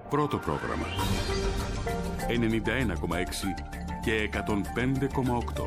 Πρώτο πρόγραμμα 91,6 και 105,8.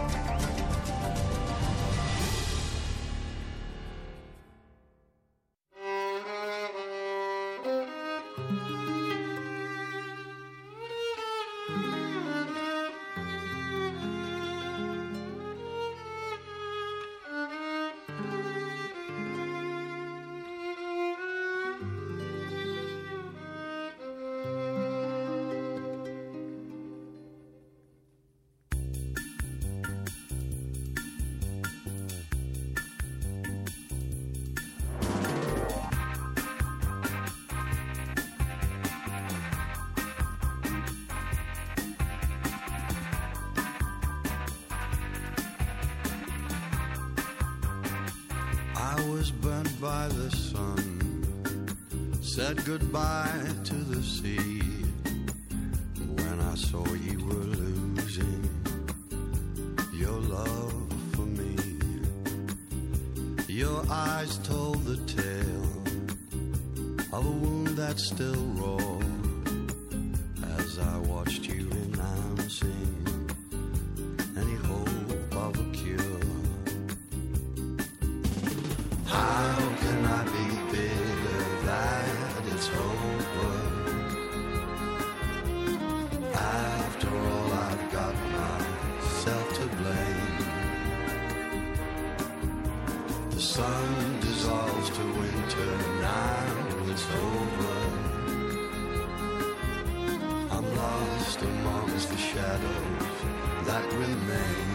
By the sun, said goodbye to the sea. When I saw you were losing your love for me, your eyes told the tale of a wound that's still raw. As I watched you renouncing any hope of a cure. How can I be bitter that it's over? After all, I've got myself to blame. The sun dissolves to winter, now it's over. I'm lost amongst the shadows that remain.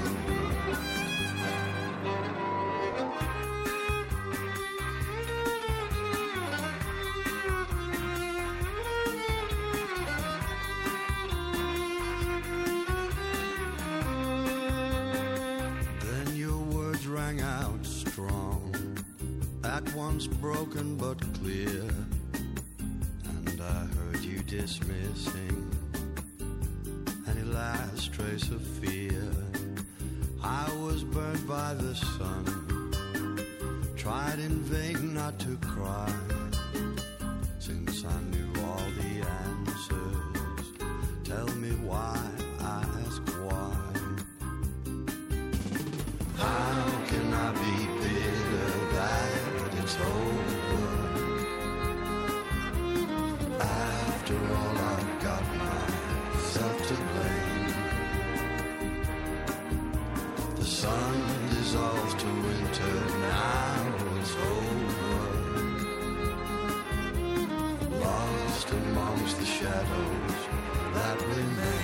Once broken but clear, and I heard you dismissing any last trace of fear. I was burned by the sun, tried in vain not to cry, since I knew all the answers. Tell me why, ask why. How can I be bitter that it's over? After all, I've got myself to blame. The sun dissolves to winter, now it's over. Lost amongst the shadows that remain.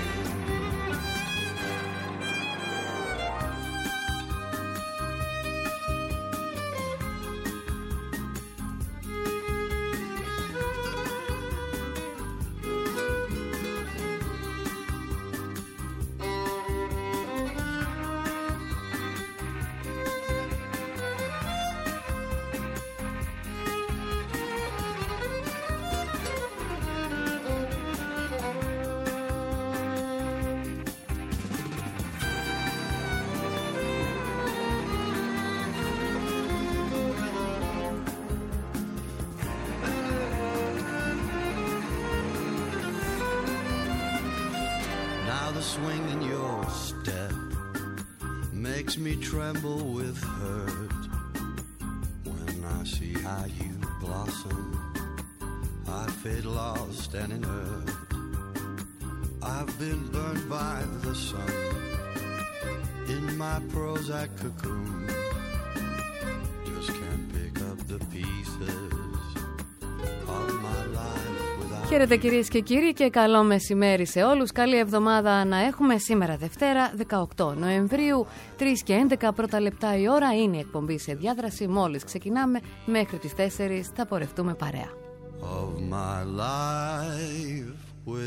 Swing in your step makes me tremble with hurt. When I see how you blossom, I fade lost and inert. I've been burned by the sun in my Prozac cocoon. Just can't pick up the pieces of my life. Χαίρετε κυρίες και κύριοι και καλό μεσημέρι σε όλους. Καλή εβδομάδα να έχουμε σήμερα Δευτέρα 18 Νοεμβρίου, 3 και 11 πρώτα λεπτά η ώρα είναι η εκπομπή σε διάδραση. Μόλις ξεκινάμε μέχρι τις 4 θα πορευτούμε παρέα. Of my life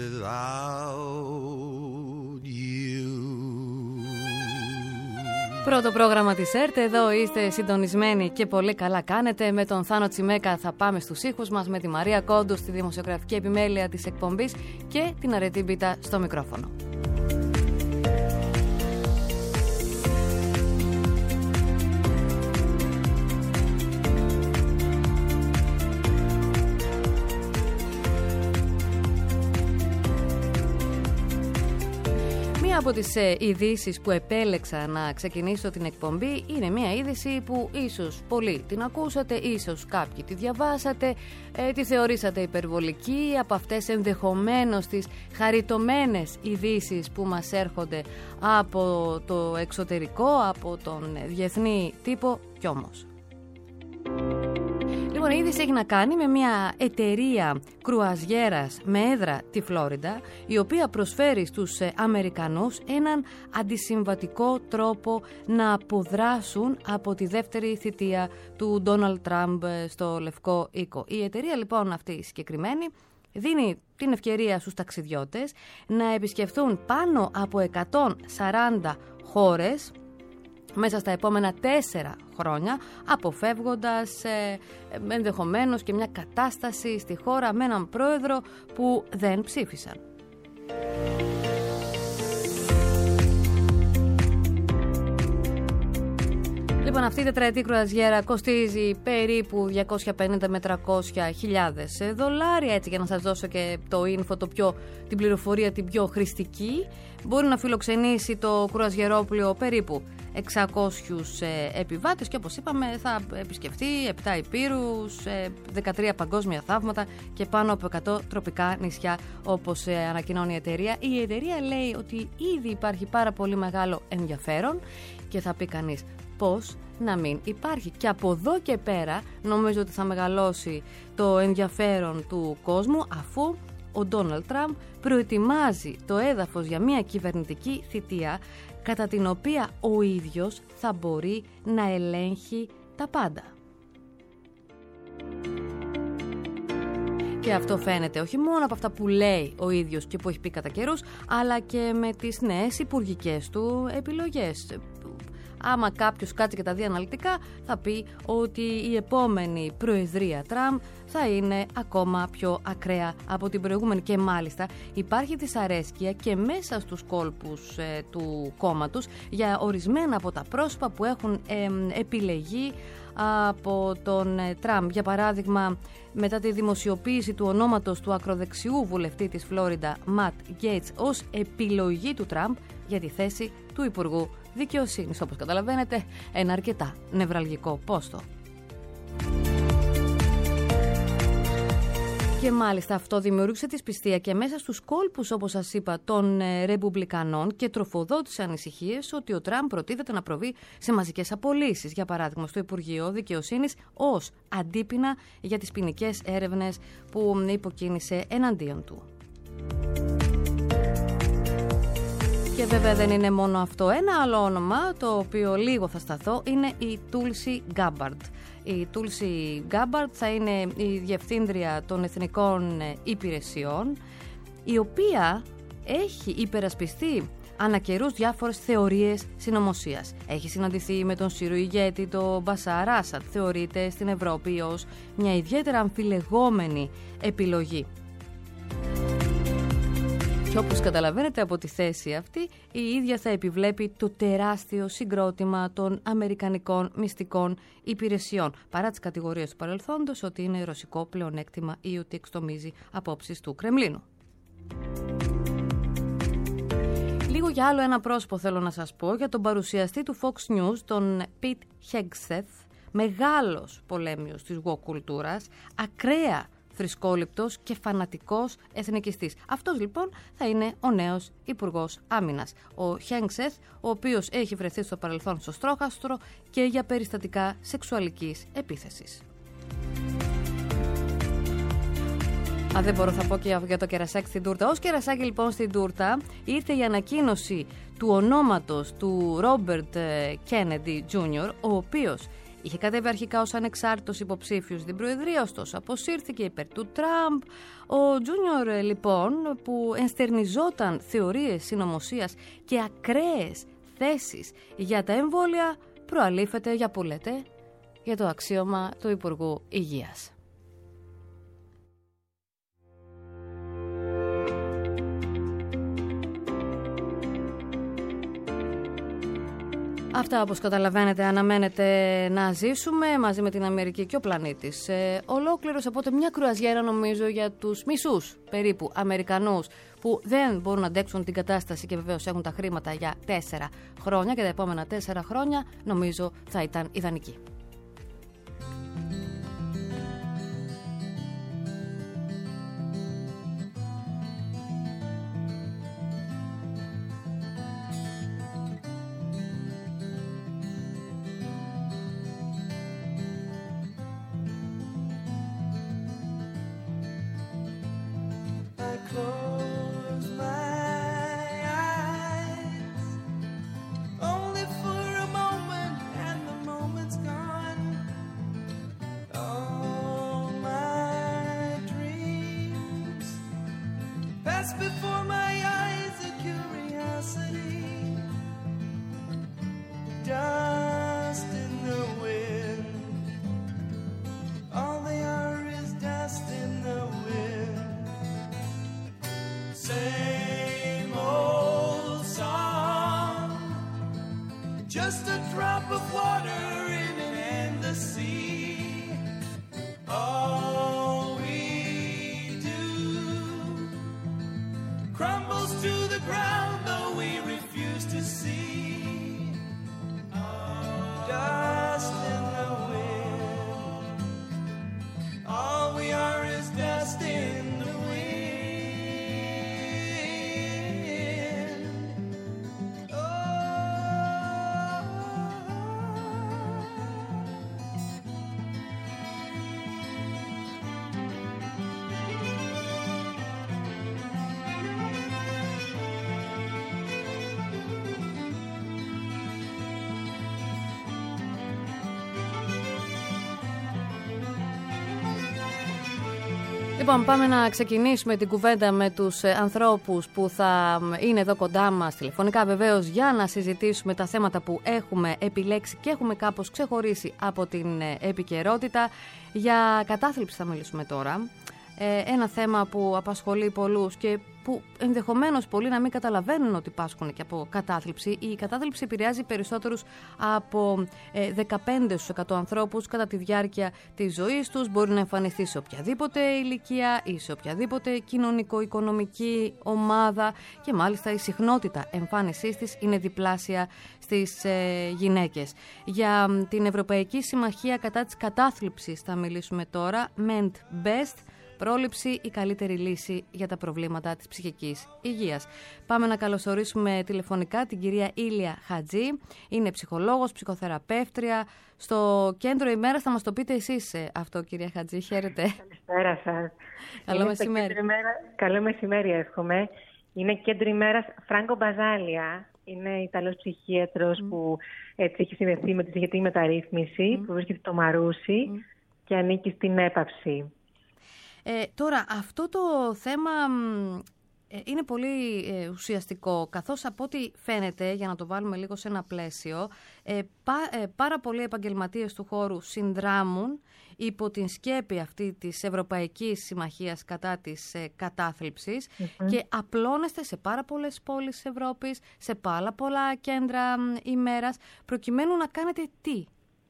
without you. Πρώτο πρόγραμμα της ΕΡΤ, εδώ είστε συντονισμένοι και πολύ καλά κάνετε. Με τον Θάνο Τσιμέκα θα πάμε στους ήχους μας, με τη Μαρία Κόντου στη δημοσιογραφική επιμέλεια της εκπομπής και την Αρετή Μπίτα στο μικρόφωνο. από τις ειδήσεις που επέλεξα να ξεκινήσω την εκπομπή είναι μια είδηση που ίσως πολλοί την ακούσατε, ίσως κάποιοι τη διαβάσατε, τη θεωρήσατε υπερβολική, από αυτές ενδεχομένως τις χαριτωμένες ειδήσεις που μας έρχονται από το εξωτερικό, από τον διεθνή τύπο, κι όμως. Λοιπόν, η είδηση έχει να κάνει με μια εταιρεία κρουαζιέρας με έδρα τη Φλόριντα, η οποία προσφέρει στους Αμερικανούς έναν αντισυμβατικό τρόπο να αποδράσουν από τη δεύτερη θητεία του Ντόναλντ Τραμπ στο Λευκό Οίκο. Η εταιρεία λοιπόν αυτή η συγκεκριμένη δίνει την ευκαιρία στους ταξιδιώτες να επισκεφθούν πάνω από 140 χώρες μέσα στα επόμενα 4 χρόνια, αποφεύγοντας ενδεχομένως και μια κατάσταση στη χώρα με έναν πρόεδρο που δεν ψήφισαν. Λοιπόν, αυτή η τετραετή κρουαζιέρα κοστίζει περίπου 250 με 300 χιλιάδες δολάρια, έτσι για να σας δώσω και το info, την πληροφορία την πιο χρηστική. Μπορεί να φιλοξενήσει το κρουαζιερόπλοιο περίπου 600 επιβάτες και όπως είπαμε θα επισκεφτεί 7 υπήρους, 13 παγκόσμια θαύματα και πάνω από 100 τροπικά νησιά, όπως ανακοινώνει η εταιρεία. Η εταιρεία λέει ότι ήδη υπάρχει πάρα πολύ μεγάλο ενδιαφέρον και θα πει κανείς πώς να μην υπάρχει. Και από εδώ και πέρα νομίζω ότι θα μεγαλώσει το ενδιαφέρον του κόσμου, αφού ο Ντόναλντ Τραμπ προετοιμάζει το έδαφος για μια κυβερνητική θητεία κατά την οποία ο ίδιος θα μπορεί να ελέγχει τα πάντα. Και αυτό φαίνεται όχι μόνο από αυτά που λέει ο ίδιος και που έχει πει κατά καιρούς, αλλά και με τις νέες υπουργικές του επιλογές. Άμα κάποιος κάτσει και τα δει αναλυτικά, θα πει ότι η επόμενη προεδρία Τραμπ θα είναι ακόμα πιο ακραία από την προηγούμενη. Και μάλιστα υπάρχει δυσαρέσκεια και μέσα στους κόλπους του κόμματος για ορισμένα από τα πρόσωπα που έχουν επιλεγεί από τον Τραμπ. Για παράδειγμα, μετά τη δημοσιοποίηση του ονόματος του ακροδεξιού βουλευτή της Φλόριντα, Ματ Γκέιτς, ως επιλογή του Τραμπ για τη θέση του Υπουργού Δικαιοσύνης. Όπως καταλαβαίνετε, ένα αρκετά νευραλγικό πόστο. Και μάλιστα αυτό δημιούργησε δυσπιστία και μέσα στους κόλπους, όπως σας είπα, των Ρεπουμπλικανών και τροφοδότησε ανησυχίες ότι ο Τραμπ προτίθεται να προβεί σε μαζικές απολύσεις, για παράδειγμα στο Υπουργείο Δικαιοσύνης, ως αντίπεινα για τις ποινικές έρευνες που υποκίνησε εναντίον του. Και βέβαια δεν είναι μόνο αυτό. Ένα άλλο όνομα, το οποίο λίγο θα σταθώ, είναι η Tulsi Gabbard. Η Tulsi Gabbard θα είναι η Διευθύντρια των Εθνικών Υπηρεσιών, η οποία έχει υπερασπιστεί ανά καιρούς διάφορες θεωρίες συνωμοσίας. Έχει συναντηθεί με τον Σύριο ηγέτη, τον Μπασάρ Άσαντ. Θεωρείται στην Ευρώπη ως μια ιδιαίτερα αμφιλεγόμενη επιλογή. Και όπως καταλαβαίνετε από τη θέση αυτή, η ίδια θα επιβλέπει το τεράστιο συγκρότημα των αμερικανικών μυστικών υπηρεσιών, παρά τις κατηγορίες του παρελθόντος ότι είναι ρωσικό πλεονέκτημα ή ότι εξτομίζει απόψεις του Κρεμλίνου. Λίγο για άλλο ένα πρόσωπο θέλω να σας πω, για τον παρουσιαστή του Fox News, τον Pete Hegseth, μεγάλος πολέμιος της woke κουλτούρας, ακραία θρησκόληπτος και φανατικός εθνικιστής. Αυτός λοιπόν θα είναι ο νέος Υπουργός Άμυνας. Ο Hegseth, ο οποίος έχει βρεθεί στο παρελθόν στο στρόχαστρο και για περιστατικά σεξουαλικής επίθεσης. Δεν μπορώ, θα πω και για το κερασάκι στην τούρτα. Ως κερασάκι λοιπόν στην τούρτα ήρθε η ανακοίνωση του ονόματος του Robert Kennedy Jr., ο οποίος είχε κατέβει αρχικά ως ανεξάρτητος υποψήφιος στην Προεδρία, ωστόσο αποσύρθηκε υπέρ του Τραμπ. Ο Τζούνιορ λοιπόν, που ενστερνιζόταν θεωρίες συνωμοσίας και ακραίες θέσεις για τα εμβόλια, προαλήφεται για που λέτε για το αξίωμα του Υπουργού Υγείας. Αυτά, όπως καταλαβαίνετε, αναμένεται να ζήσουμε μαζί με την Αμερική και ο πλανήτης ολόκληρος. Οπότε μια κρουαζιέρα, νομίζω, για τους μισούς περίπου Αμερικανούς που δεν μπορούν να αντέξουν την κατάσταση και βεβαίως έχουν τα χρήματα για 4 χρόνια και τα επόμενα 4 χρόνια, νομίζω θα ήταν ιδανική. Before my eyes a curiosity, dust in the wind, all they are is dust in the wind. Same old song, just a drop of water in an endless sea. All we do crumbles to the ground, though we refuse to see. Dust in the wind, all we are is dust in the wind. Oh. Λοιπόν, πάμε να ξεκινήσουμε την κουβέντα με τους ανθρώπους που θα είναι εδώ κοντά μας τηλεφωνικά, βεβαίως, για να συζητήσουμε τα θέματα που έχουμε επιλέξει και έχουμε κάπως ξεχωρίσει από την επικαιρότητα. Για κατάθλιψη θα μιλήσουμε τώρα. Ένα θέμα που απασχολεί πολλούς και που ενδεχομένως πολλοί να μην καταλαβαίνουν ότι πάσχουν και από κατάθλιψη. Η κατάθλιψη επηρεάζει περισσότερους από 15% ανθρώπους κατά τη διάρκεια της ζωής τους. Μπορεί να εμφανιστεί σε οποιαδήποτε ηλικία ή σε οποιαδήποτε κοινωνικο-οικονομική ομάδα και μάλιστα η συχνότητα εμφάνισής της είναι διπλάσια στις γυναίκες. Για την Ευρωπαϊκή Συμμαχία κατά της κατάθλιψης θα μιλήσουμε τώρα. Ment Best. Πρόληψη, η καλύτερη λύση για τα προβλήματα της ψυχικής υγείας. Πάμε να καλωσορίσουμε τηλεφωνικά την κυρία Ήλια Χατζή. Είναι ψυχολόγος, ψυχοθεραπεύτρια. Στο κέντρο ημέρας θα μας το πείτε εσείς αυτό, κυρία Χατζή. Χαίρετε. Καλησπέρα σας. Καλό μεσημέρι. Καλό μεσημέρι, εύχομαι. Είναι κέντρο ημέρας Φράγκο Μπαζάλια. Είναι Ιταλός ψυχίατρος που έτσι έχει συνδεθεί με τη ψυχιατρική μεταρρύθμιση, που βρίσκεται στο Μαρούσι και ανήκει στην έπαυση. Τώρα, αυτό το θέμα είναι πολύ ουσιαστικό, καθώς από ό,τι φαίνεται, για να το βάλουμε λίγο σε ένα πλαίσιο, πάρα πολλοί επαγγελματίες του χώρου συνδράμουν υπό την σκέπη αυτή της Ευρωπαϊκής Συμμαχίας κατά της κατάθλιψης και απλώνεστε σε πάρα πολλές πόλεις της Ευρώπης, σε πάρα πολλά κέντρα ημέρας, προκειμένου να κάνετε τι?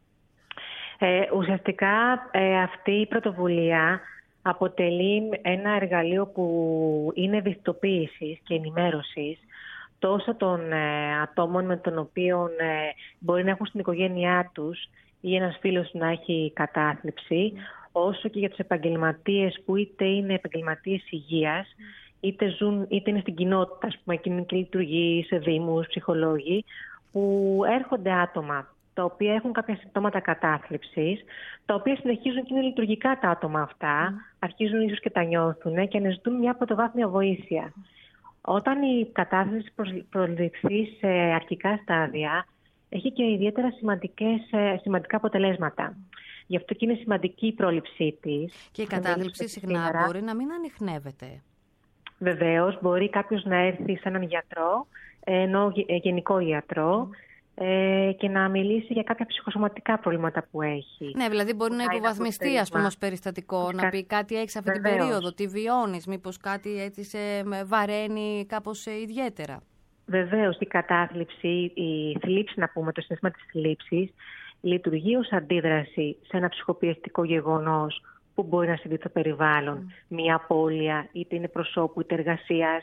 Ουσιαστικά αυτή η πρωτοβουλία αποτελεί ένα εργαλείο που είναι ευαισθητοποίησης και ενημέρωσης τόσο των ατόμων με τον οποίο μπορεί να έχουν στην οικογένειά τους ή ένας φίλος να έχει κατάθλιψη, όσο και για τους επαγγελματίες που είτε είναι επαγγελματίες υγείας, είτε είναι στην κοινότητα, ας πούμε, κοινωνική λειτουργία, σε δήμους, ψυχολόγοι, που έρχονται άτομα τα οποία έχουν κάποια συμπτώματα κατάθλιψης, τα οποία συνεχίζουν και είναι λειτουργικά τα άτομα αυτά, αρχίζουν ίσως και τα νιώθουν και αναζητούν μια πρωτοβάθμια βοήθεια. Όταν η κατάθλιψη προληφθεί σε αρχικά στάδια, έχει και ιδιαίτερα σημαντικά αποτελέσματα. Γι' αυτό και είναι σημαντική η πρόληψή της. Και η κατάθλιψη συχνά μπορεί να μην ανιχνεύεται. Βεβαίως, μπορεί κάποιος να έρθει σε έναν γιατρό, γενικό γιατρό, και να μιλήσει για κάποια ψυχοσωματικά προβλήματα που έχει. Ναι, δηλαδή μπορεί να υποβαθμιστεί, ας πούμε, ως περιστατικό, να πει κάτι έχεις αυτή την περίοδο, τι βιώνεις, μήπως κάτι έτσι σε βαραίνει κάπως ιδιαίτερα. Βεβαίως, η κατάθλιψη, η θλίψη, να πούμε, το συναίσθημα της θλίψης, λειτουργεί ως αντίδραση σε ένα ψυχοπιεστικό γεγονός που μπορεί να συμβεί στο περιβάλλον. Μια απώλεια, είτε είναι προσώπου είτε εργασίας,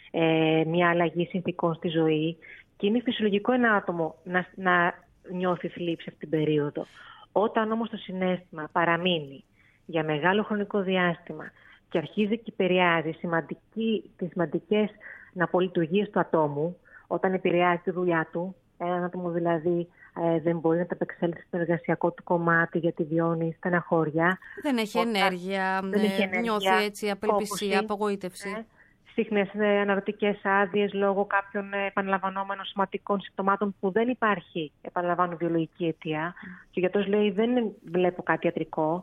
μια αλλαγή συνθηκών στη ζωή. Και είναι φυσιολογικό ένα άτομο να νιώθει θλίψη αυτή την περίοδο. Όταν όμως το συναίσθημα παραμείνει για μεγάλο χρονικό διάστημα και αρχίζει και επηρεάζει τις σημαντικές απολειτουργίες του ατόμου, όταν επηρεάζει τη δουλειά του, ένα άτομο δηλαδή δεν μπορεί να ταπεξέλθει στο εργασιακό του κομμάτι γιατί βιώνει στεναχώρια. Δεν έχει ενέργεια, νιώθει έτσι απελπισία, απογοήτευση. Συχνές αναρωτικές άδειες λόγω κάποιων επαναλαμβανόμενων σωματικών συμπτωμάτων που δεν υπάρχει, επαναλαμβάνω, βιολογική αιτία. Και ο γιατρός λέει δεν βλέπω κάτι ιατρικό.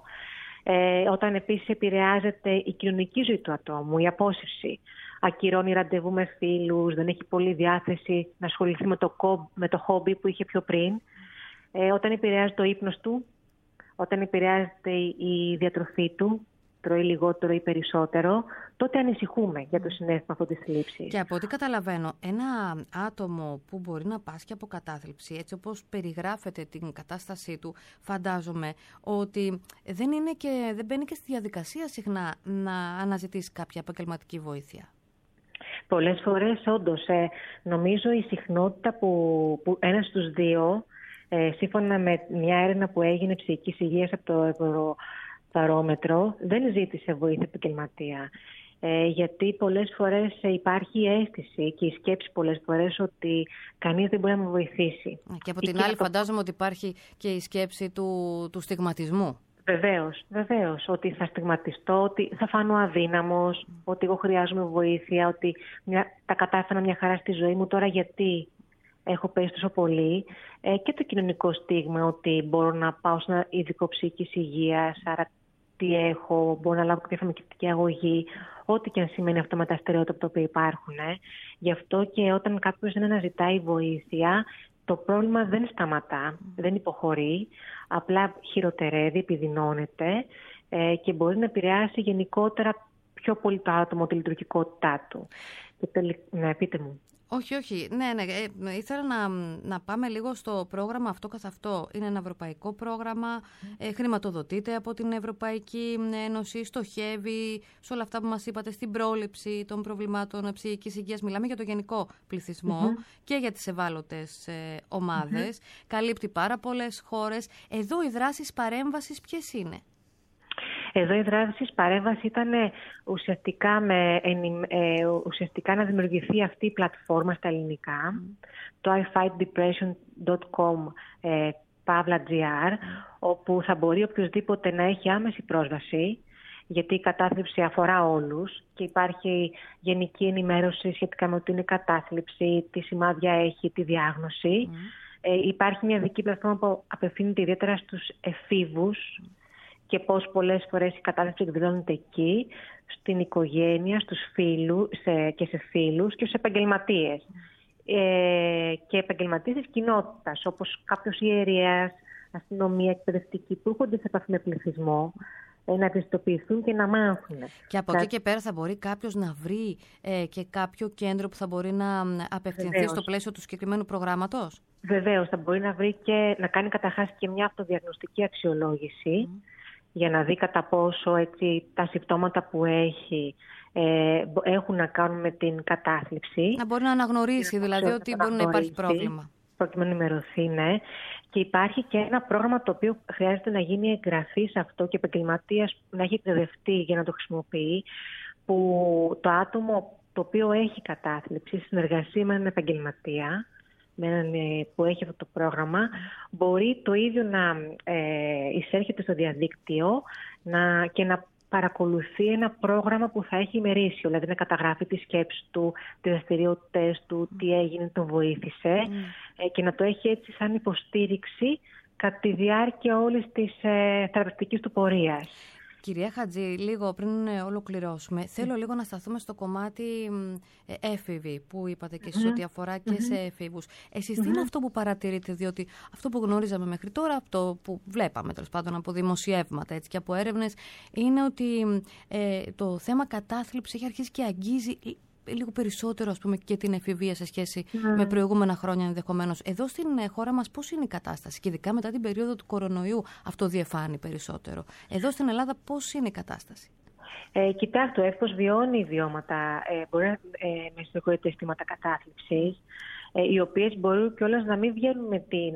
Όταν επίσης επηρεάζεται η κοινωνική ζωή του ατόμου, η απόσυρση, ακυρώνει ραντεβού με φίλους, δεν έχει πολλή διάθεση να ασχοληθεί με το χόμπι που είχε πιο πριν, όταν επηρεάζεται ο ύπνος του, όταν επηρεάζεται η διατροφή του, τρώει λιγότερο ή περισσότερο, τότε ανησυχούμε για το συναίσθημα αυτό της θλίψης. Και από ό,τι καταλαβαίνω, ένα άτομο που μπορεί να πάσχει από κατάθλιψη, έτσι όπως περιγράφεται την κατάστασή του, φαντάζομαι ότι δεν μπαίνει και στη διαδικασία συχνά να αναζητήσει κάποια επαγγελματική βοήθεια. Πολλές φορές, όντως, νομίζω η συχνότητα που ένας στους δύο, σύμφωνα με μια έρευνα που έγινε ψυχικής υγείας από το Ευρωβαρόμετρο, δεν ζήτησε βοήθεια επαγγελματία. Γιατί πολλές φορές υπάρχει η αίσθηση και η σκέψη πολλές φορές ότι κανείς δεν μπορεί να με βοηθήσει. Και από την άλλη φαντάζομαι ότι υπάρχει και η σκέψη του στιγματισμού. Βεβαίως, ότι θα στιγματιστώ, ότι θα φανώ αδύναμος, ότι εγώ χρειάζομαι βοήθεια, ότι τα κατάφερα μια χαρά στη ζωή μου, τώρα γιατί έχω πέσει τόσο πολύ. Και το κοινωνικό στίγμα ότι μπορώ να πάω σε ένα ειδικό ψυχικής υγείας, άρα τι έχω, μπορώ να λάβω κάποια φαρμακευτική αγωγή, ό,τι και αν σημαίνει αυτό με τα στερεότυπα τα οποία υπάρχουν. Γι' αυτό και όταν κάποιος δεν αναζητάει βοήθεια, το πρόβλημα δεν σταματά, δεν υποχωρεί, απλά χειροτερεύει, επιδεινώνεται και μπορεί να επηρεάσει γενικότερα πιο πολύ το άτομο, τη λειτουργικότητά του. Ναι, πείτε μου. Όχι. Ναι. Ήθελα να πάμε λίγο στο πρόγραμμα αυτό καθ' αυτό. Είναι ένα ευρωπαϊκό πρόγραμμα, χρηματοδοτείται από την Ευρωπαϊκή Ένωση, στοχεύει σε όλα αυτά που μας είπατε, στην πρόληψη των προβλημάτων ψυχικής υγείας. Μιλάμε για το γενικό πληθυσμό και για τις ευάλωτες ομάδες. Καλύπτει πάρα πολλές χώρες. Εδώ οι δράσεις παρέμβασης ποιες είναι? Εδώ η δράση παρέμβαση ήταν ουσιαστικά να δημιουργηθεί αυτή η πλατφόρμα στα ελληνικά, το ifightdepression.com/gr, όπου θα μπορεί οποιοδήποτε να έχει άμεση πρόσβαση, γιατί η κατάθλιψη αφορά όλους και υπάρχει γενική ενημέρωση σχετικά με ότι είναι κατάθλιψη, τι σημάδια έχει, τη διάγνωση. Υπάρχει μια δική πλατφόρμα που απευθύνεται ιδιαίτερα στους εφήβους, και πώς πολλές φορές η κατάθλιψη εκδηλώνεται εκεί, στην οικογένεια, στους φίλους και σε φίλους και στους επαγγελματίες. Και επαγγελματίες της κοινότητας, όπως κάποιος ιερέας, αστυνομία, εκπαιδευτικοί που έρχονται σε επαφή με πληθυσμό, να ευαισθητοποιηθούν και να μάθουν. Και από εκεί και πέρα θα μπορεί κάποιος να βρει και κάποιο κέντρο που θα μπορεί να απευθυνθεί στο πλαίσιο του συγκεκριμένου προγράμματος. Βεβαίως, θα μπορεί να βρει και να κάνει καταρχάς και μια αυτοδιαγνωστική αξιολόγηση, για να δει κατά πόσο τα συμπτώματα που έχει έχουν να κάνουν με την κατάθλιψη. Να μπορεί να αναγνωρίσει δηλαδή ότι μπορεί να υπάρχει πρόβλημα. Προκειμένου να ενημερωθεί, ναι. Και υπάρχει και ένα πρόγραμμα το οποίο χρειάζεται να γίνει εγγραφή σε αυτό και επαγγελματίας να έχει εκπαιδευτεί για να το χρησιμοποιεί, που το άτομο το οποίο έχει κατάθλιψη, συνεργασία με έναν επαγγελματία, με έναν που έχει αυτό το πρόγραμμα, μπορεί το ίδιο να εισέρχεται στο διαδίκτυο και να παρακολουθεί ένα πρόγραμμα που θα έχει ημερήσιο, δηλαδή να καταγράφει τις σκέψεις του, τις δραστηριότητες του, τι έγινε, τον βοήθησε και να το έχει έτσι σαν υποστήριξη κατά τη διάρκεια όλης της θεραπευτικής του πορείας. Κυρία Χατζή, λίγο πριν ολοκληρώσουμε, θέλω λίγο να σταθούμε στο κομμάτι έφηβη που είπατε και εσείς ότι αφορά και σε έφηβους. Εσείς τι είναι αυτό που παρατηρείτε, διότι αυτό που γνώριζαμε μέχρι τώρα, αυτό που βλέπαμε τέλος πάντων από δημοσιεύματα έτσι, και από έρευνες, είναι ότι το θέμα κατάθλιψη έχει αρχίσει και αγγίζει λίγο περισσότερο, ας πούμε, και την εφηβεία σε σχέση με προηγούμενα χρόνια ενδεχομένως. Εδώ στην χώρα μας πώς είναι η κατάσταση, και ειδικά μετά την περίοδο του κορονοϊού αυτό διεφάνει περισσότερο. Εδώ στην Ελλάδα πώς είναι η κατάσταση? Κοιτάξτε, ο έφηβος βιώνει βιώματα, μπορεί να με αισθήματα κατάθλιψης, οι οποίες μπορούν κιόλας να μην βγαίνουν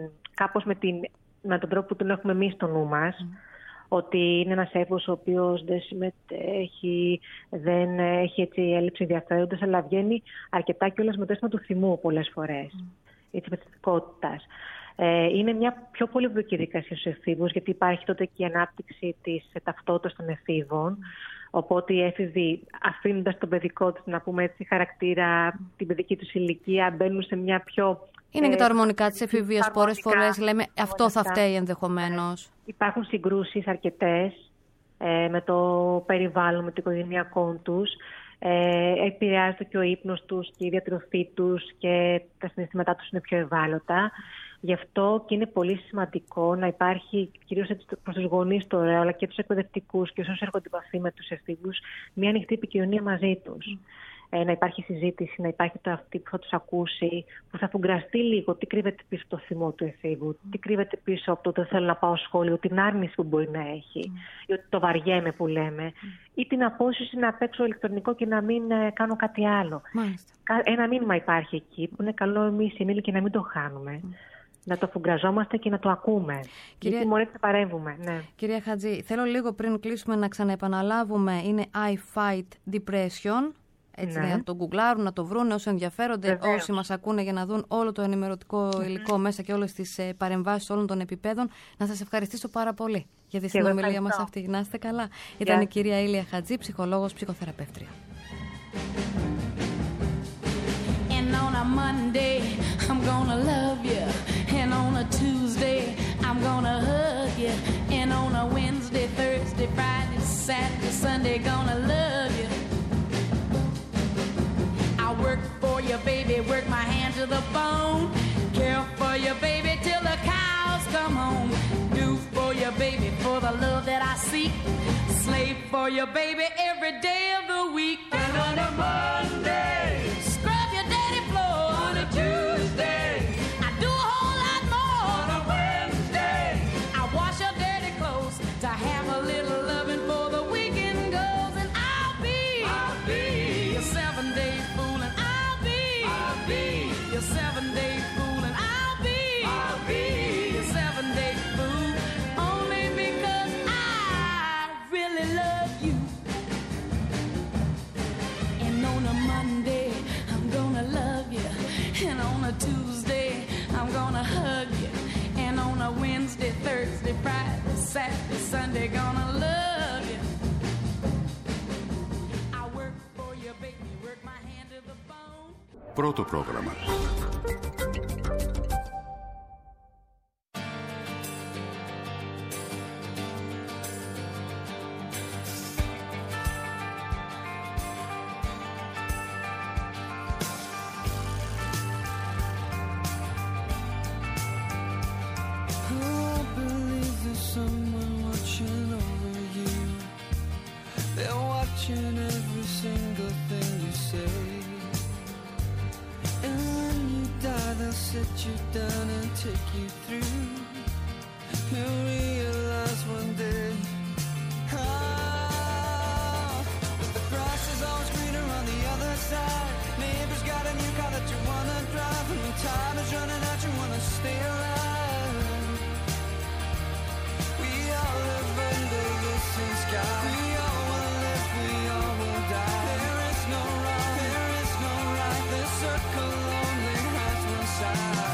με τον τρόπο που τον έχουμε εμείς στο νου μας. Ότι είναι ένας έφηβος ο οποίος δεν συμμετέχει, δεν έχει έτσι έλλειψη ενδιαφέροντος, αλλά βγαίνει αρκετά κιόλας με το αίσθημα του θυμού πολλές φορές, της επιθετικότητας. Είναι μια πιο πολύπλοκη δικασία στους εφήβους, γιατί υπάρχει τότε και η ανάπτυξη της ταυτότητας των εφήβων. Οπότε οι έφηβοι, αφήνοντας τον παιδικό τους, να πούμε έτσι, χαρακτήρα, την παιδική τους ηλικία, μπαίνουν σε μια πιο... Είναι και τα ορμονικά της εφηβείας. Πολλές φορές λέμε αυτό θα φταίει ενδεχομένως. Υπάρχουν συγκρούσεις αρκετές με το περιβάλλον, με το οικογενειακό τους. Επηρεάζεται και ο ύπνος τους και η διατροφή τους και τα συναισθήματά τους είναι πιο ευάλωτα. Γι' αυτό και είναι πολύ σημαντικό να υπάρχει, κυρίως προς τους γονείς τώρα, αλλά και τους εκπαιδευτικούς και όσους έρχονται σε επαφή με τους εφήβους, μια ανοιχτή επικοινωνία μαζί τους. Να υπάρχει συζήτηση, να υπάρχει το αυτή που θα τους ακούσει, που θα φουγκραστεί λίγο τι κρύβεται πίσω από το θυμό του εφήβου, τι κρύβεται πίσω από το δεν θέλω να πάω σχολείο, την άρνηση που μπορεί να έχει, ή ότι το βαριέμαι που λέμε, ή την απόσυση να παίξω ηλεκτρονικό και να μην κάνω κάτι άλλο. Μάλιστα. Ένα μήνυμα υπάρχει εκεί που είναι καλό εμείς οι ενήλικοι να μην το χάνουμε. Να το φουγκραζόμαστε και να το ακούμε. Γιατί μόλις θα παρέμβουμε. Ναι. Κυρία Χατζή, θέλω λίγο πριν κλείσουμε να ξαναεπαναλάβουμε. Είναι I Fight Depression. Έτσι, να το γκουγκλάρουν, να το βρουν όσοι ενδιαφέρονται, βεβαίως, όσοι μας ακούνε, για να δουν όλο το ενημερωτικό υλικό μέσα και όλες τις παρεμβάσεις όλων των επιπέδων. Να σας ευχαριστήσω πάρα πολύ για τη συνομιλία μας αυτή. Να είστε καλά. Ήταν η κυρία Ήλια Χατζή, ψυχολόγος, ψυχοθεραπεύτρια. And on a Monday, I'm gonna love you. And on a Tuesday, I'm gonna hug you. And on a Wednesday, Thursday, Friday, Saturday, Sunday, gonna love you. I work for you, baby, work my hand to the bone. Care for you, baby, till the cows come home. Do for you, baby, for the love that I seek. Slave for you, baby, every day of the week. And on a Monday, scrub your daddy floor. On a Tuesday, I do a whole lot more. On a Wednesday, I wash your dirty clothes to have a little loving for the weekend goes. And I'll be your 7-day fool, and I'll be your 7-day fool, and I'll be your 7-day fool, only because I really love you. And on a Monday, I'm gonna love you. And on a Tuesday, I'm gonna hug you. And on a Wednesday, Thursday, Friday, Saturday, Sunday, gonna love you. I work for you, baby, work my hand to the bone. Πρώτο πρόγραμμα. Every single thing you say, and when you die they'll sit you down and take you through. You'll realize one day that the grass is always greener on the other side. Neighbor's got a new car that you wanna drive, and when time is running out you wanna stay alive. We all live under the same sky. We all will live, we all will die. There is no wrong, there is no right. The circle only has one side.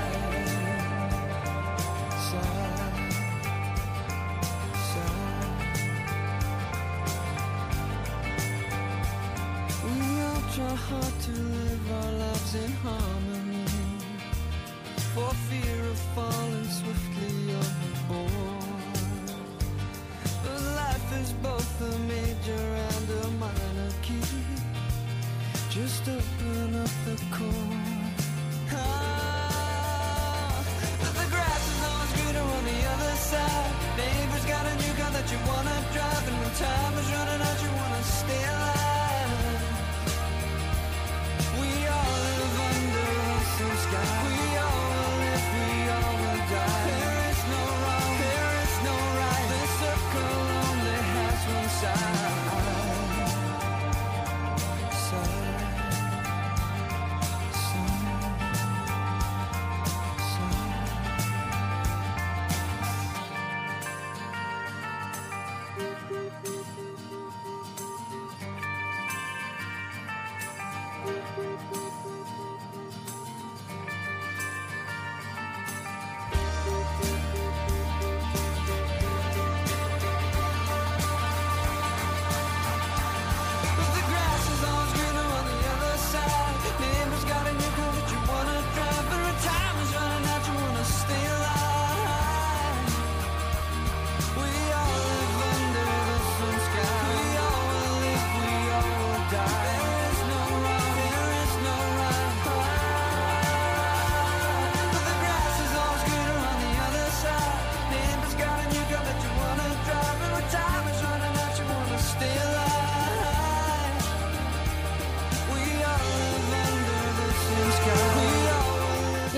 We all try hard to live our lives in harmony, for fear of falling swiftly overboard. But life is both a major and a minor key. Just open up the chord. But the grass is always greener on the other side. Neighbor's got a new car that you wanna drive, and when time is running out you wanna stay alive.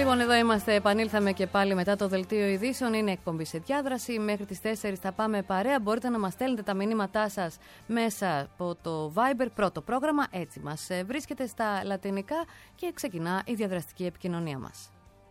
Λοιπόν, εδώ είμαστε, επανήλθαμε και πάλι μετά το δελτίο ειδήσεων. Είναι εκπομπή σε διάδραση. Μέχρι τις 4 θα πάμε παρέα. Μπορείτε να μας στέλνετε τα μηνύματά σας μέσα από το Viber, πρώτο πρόγραμμα. Έτσι μας βρίσκεται στα λατινικά και ξεκινά η διαδραστική επικοινωνία μας.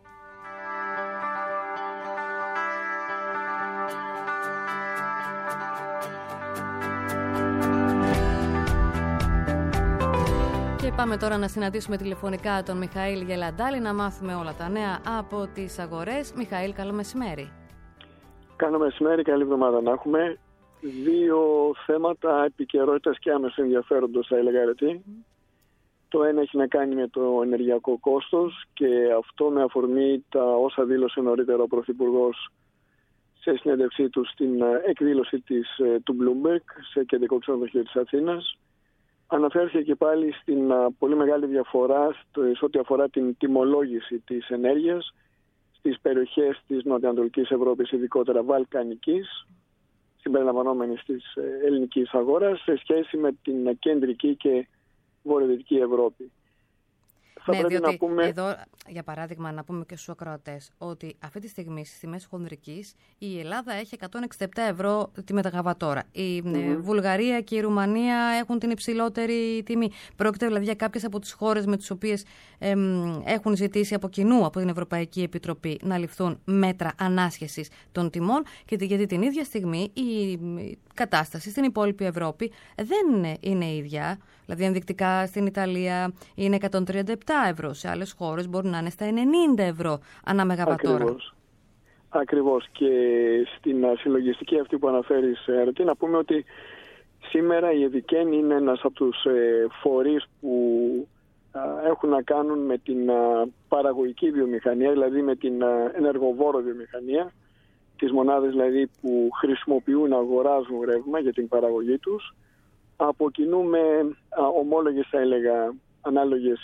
Και πάμε τώρα να συναντήσουμε τηλεφωνικά τον Μιχαήλ Γελαντάλη, να μάθουμε όλα τα νέα από τις αγορές. Μιχαήλ, καλό μεσημέρι. Καλό μεσημέρι, καλή εβδομάδα να έχουμε. Δύο θέματα επικαιρότητας και άμεσου ενδιαφέροντος, θα έλεγα, αρετή. Το ένα έχει να κάνει με το ενεργειακό κόστος και αυτό με αφορμή τα όσα δήλωσε νωρίτερα ο Πρωθυπουργός σε συνέντευξή του στην εκδήλωση του Bloomberg σε κεντρικό ξενοδοχείο της Αθήνας. Αναφέρθηκε και πάλι στην πολύ μεγάλη διαφορά σε ό,τι αφορά την τιμολόγηση της ενέργειας στις περιοχές της Νοτιοανατολικής Ευρώπης, ειδικότερα Βαλκανικής, συμπεριλαμβανόμενης της ελληνικής αγοράς, σε σχέση με την κεντρική και βορειοδυτική Ευρώπη. Ναι, διότι να πούμε... εδώ, για παράδειγμα, να πούμε και στους ακροατές ότι αυτή τη στιγμή στις τιμές χονδρικής η Ελλάδα έχει 167 ευρώ τη μεταγαβατόρα. Η Βουλγαρία και η Ρουμανία έχουν την υψηλότερη τιμή. Πρόκειται δηλαδή για κάποιες από τις χώρες με τις οποίες έχουν ζητήσει από κοινού από την Ευρωπαϊκή Επιτροπή να ληφθούν μέτρα ανάσχεσης των τιμών, και γιατί την ίδια στιγμή η κατάσταση στην υπόλοιπη Ευρώπη δεν είναι ίδια. Δηλαδή, ενδεικτικά στην Ιταλία είναι 137 ευρώ, σε άλλες χώρες μπορεί να είναι στα 90 ευρώ ανά μεγαβατόρα. Ακριβώς. Και στην συλλογιστική αυτή που αναφέρεις, Αρετή, να πούμε ότι σήμερα η ΕΔΙΚΕΝ είναι ένας από τους φορείς που έχουν να κάνουν με την παραγωγική βιομηχανία, δηλαδή με την ενεργοβόρο βιομηχανία, τις μονάδες δηλαδή που χρησιμοποιούν να αγοράζουν ρεύμα για την παραγωγή τους. Από κοινού με ομόλογες, θα έλεγα, ανάλογες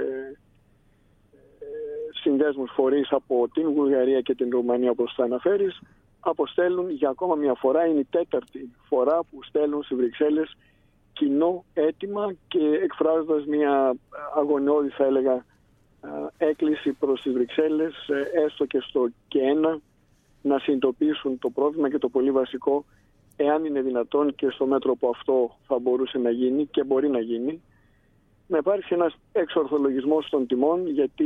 συνδέσμους φορείς από την Βουλγαρία και την Ρουμανία, όπως θα αναφέρεις, αποστέλουν για ακόμα μια φορά, είναι η τέταρτη φορά που στέλνουν στις Βρυξέλλες κοινό αίτημα και εκφράζοντας μια αγωνιώδη, θα έλεγα, έκκληση προς τις Βρυξέλλες, έστω και στο ΚΕΕΝΑ, να συνειδητοποιήσουν το πρόβλημα και το πολύ βασικό, εάν είναι δυνατόν και στο μέτρο που αυτό θα μπορούσε να γίνει και μπορεί να γίνει, να υπάρξει ένας εξορθολογισμός των τιμών, γιατί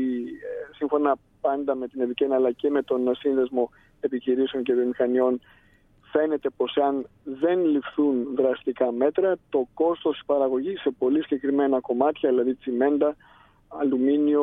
σύμφωνα πάντα με την ΕΔΙΚΕΝ αλλά και με τον Σύνδεσμο Επιχειρήσεων και Βιομηχανιών, φαίνεται πως αν δεν ληφθούν δραστικά μέτρα, το κόστος της παραγωγής σε πολύ συγκεκριμένα κομμάτια, δηλαδή τσιμέντα, αλουμίνιο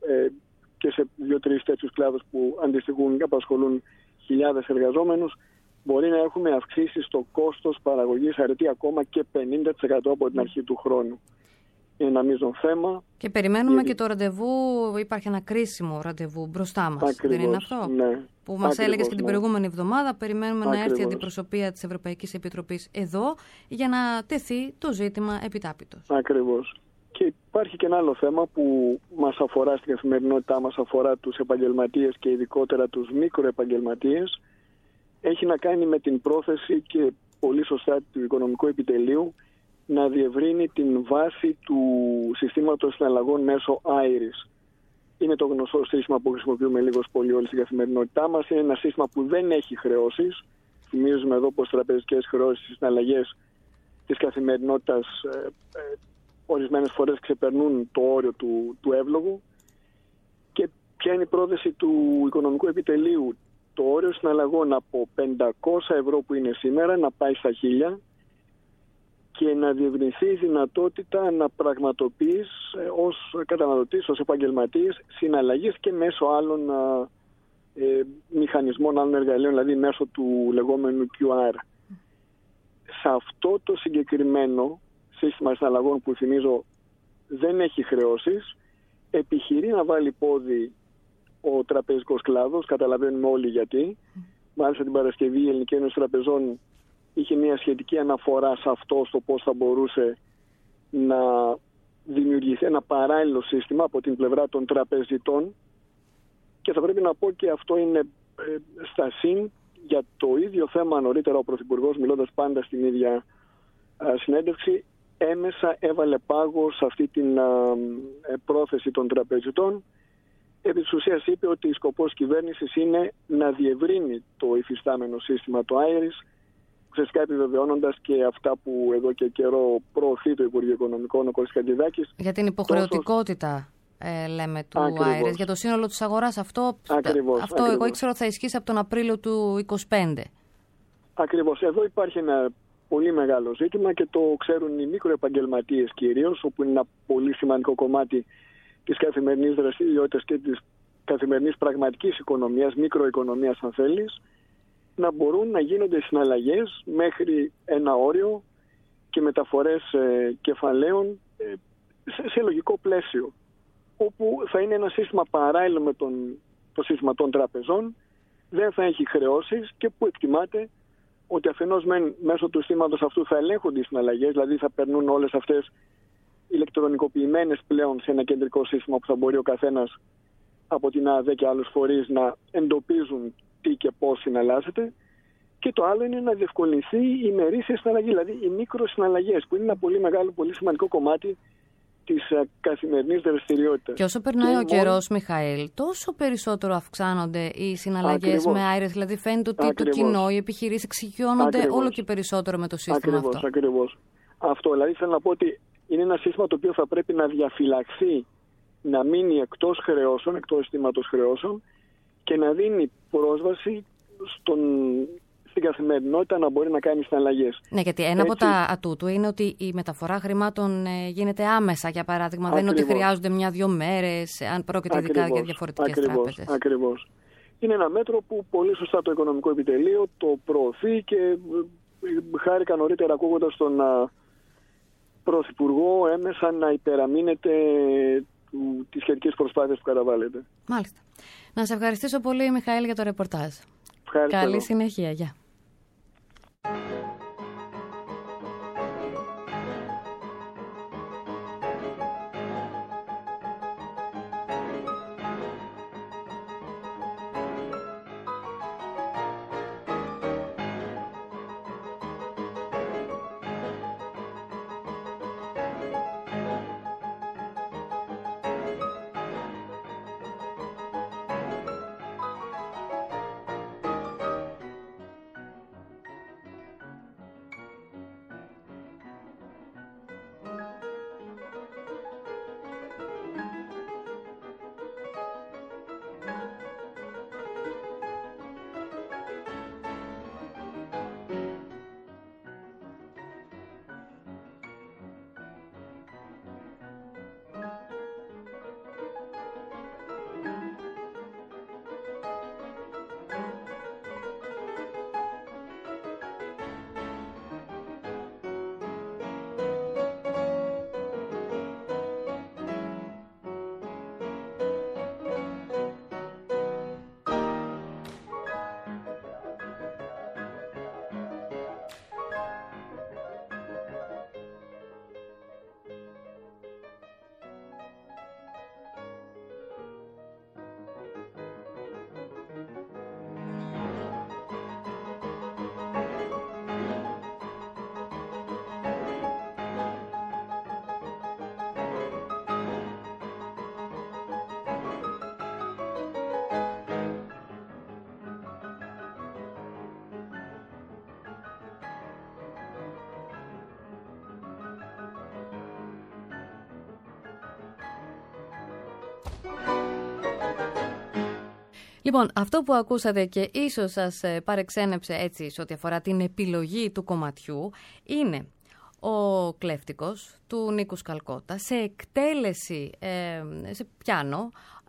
και σε 2-3 τέτοιους κλάδους που αντιστοιχούν και απασχολούν χιλιάδες εργαζόμενους, μπορεί να έχουμε αυξήσει στο κόστος παραγωγής, αρετή, ακόμα και 50% από την αρχή του χρόνου. Είναι ένα μείζον θέμα. Και περιμένουμε και το ραντεβού, υπάρχει ένα κρίσιμο ραντεβού μπροστά μας. Ακριβώς, δεν είναι αυτό? Ναι. Που μας έλεγες και την προηγούμενη εβδομάδα, περιμένουμε να έρθει η αντιπροσωπεία της Ευρωπαϊκής Επιτροπής εδώ για να τεθεί το ζήτημα επιτάπητος. Ακριβώς. Και υπάρχει και ένα άλλο θέμα που μας αφορά στην καθημερινότητά μας, αφορά τους επαγγελματίες και ειδικότερα τους μικροεπαγγελματίες. Έχει να κάνει με την πρόθεση και πολύ σωστά του Οικονομικού Επιτελείου να διευρύνει την βάση του συστήματος συναλλαγών μέσω IRIS. Είναι το γνωστό σύστημα που χρησιμοποιούμε λίγος πολύ όλοι στην καθημερινότητά μας. Είναι ένα σύστημα που δεν έχει χρεώσεις. Θυμίζουμε εδώ πως τραπεζικές χρεώσεις στις συναλλαγές της καθημερινότητας ορισμένες φορές ξεπερνούν το όριο του εύλογου. Και ποια είναι η πρόθεση του Οικονομικού Επιτελείου? Το όριο συναλλαγών από 500 ευρώ που είναι σήμερα να πάει στα 1000 και να διευρυνθεί η δυνατότητα να πραγματοποιείς ως καταναλωτής, ως επαγγελματής, συναλλαγές και μέσω άλλων μηχανισμών, άλλων εργαλείων, δηλαδή μέσω του λεγόμενου QR. Σε αυτό το συγκεκριμένο σύστημα συναλλαγών που θυμίζω δεν έχει χρεώσεις, επιχειρεί να βάλει πόδι ο τραπεζικός κλάδος, καταλαβαίνουμε όλοι γιατί. Μάλιστα την Παρασκευή η Ελληνική Ένωση Τραπεζών είχε μια σχετική αναφορά σε αυτό, στο πώς θα μπορούσε να δημιουργηθεί ένα παράλληλο σύστημα από την πλευρά των τραπεζιτών, και θα πρέπει να πω και αυτό είναι στα συν για το ίδιο θέμα. Νωρίτερα ο Πρωθυπουργός, μιλώντας πάντα στην ίδια συνέντευξη, έμεσα έβαλε πάγο σε αυτή την πρόθεση των τραπεζιτών, Επί της ουσίας είπε ότι σκοπός κυβέρνησης είναι να διευρύνει το υφιστάμενο σύστημα του Άιρις, ουσιαστικά επιβεβαιώνοντας και αυτά που εδώ και καιρό προωθεί το Υπουργείο Οικονομικών, ο Κώστας Χατζηδάκης. Για την υποχρεωτικότητα, λέμε, του Άιρις, για το σύνολο της αγοράς. Αυτό εγώ ήξερα ότι θα ισχύσει από τον Απρίλιο του 2025. Ακριβώς. Εδώ υπάρχει ένα πολύ μεγάλο ζήτημα και το ξέρουν οι μικροεπαγγελματίες κυρίως, όπου είναι ένα πολύ σημαντικό κομμάτι της καθημερινής δραστηριότητας και της καθημερινής πραγματικής οικονομίας, μικροοικονομίας αν θέλεις, να μπορούν να γίνονται συναλλαγές μέχρι ένα όριο και μεταφορές κεφαλαίων σε λογικό πλαίσιο, όπου θα είναι ένα σύστημα παράλληλο με το σύστημα των τραπεζών, δεν θα έχει χρεώσεις και που εκτιμάται ότι αφενός μέσω του συστήματος αυτού θα ελέγχονται οι συναλλαγές, δηλαδή θα περνούν όλες αυτές ηλεκτρονικοποιημένες πλέον σε ένα κεντρικό σύστημα που θα μπορεί ο καθένας από την ΑΔΕ και άλλους φορείς να εντοπίζουν τι και πώς συναλλάσσεται. Και το άλλο είναι να διευκολυνθεί η ημερήσια συναλλαγή, δηλαδή οι μικροσυναλλαγές, που είναι ένα πολύ μεγάλο, πολύ σημαντικό κομμάτι της καθημερινής δραστηριότητας. Και όσο περνάει ο καιρός, Μιχαήλ, τόσο περισσότερο αυξάνονται οι συναλλαγές με Άιρις. Δηλαδή φαίνεται ότι το κοινό, οι επιχειρήσεις εξοικειώνονται όλο και περισσότερο με το σύστημα αυτό. Ακριβώς. Αυτό, δηλαδή θέλω να πω ότι είναι ένα σύστημα το οποίο θα πρέπει να διαφυλαχθεί, να μείνει εκτός χρεώσεων, εκτός συστήματος χρεώσεων και να δίνει πρόσβαση στην καθημερινότητα να μπορεί να κάνει συναλλαγές. Ναι, γιατί ένα από τα ατούτου είναι ότι η μεταφορά χρημάτων γίνεται άμεσα, για παράδειγμα. Δεν είναι ότι χρειάζονται 1-2 μέρες, αν πρόκειται ειδικά για διαφορετικές τράπεζες. Ακριβώς. Είναι ένα μέτρο που πολύ σωστά το Οικονομικό Επιτελείο το προωθεί και χάρηκα νωρίτερα ακούγοντας τον Πρωθυπουργό έμεσα να υπεραμείνεται τις σχετικές προσπάθειες που καταβάλλεται. Μάλιστα. Να σε ευχαριστήσω πολύ, Μιχαήλ, για το ρεπορτάζ. Ευχαριστώ. Καλή συνέχεια. Γεια. Λοιπόν, αυτό που ακούσατε και ίσως σας παρεξένεψε έτσι σε ό,τι αφορά την επιλογή του κομματιού είναι ο Κλέφτικος του Νίκου Σκαλκώτα σε εκτέλεση, σε πιάνο,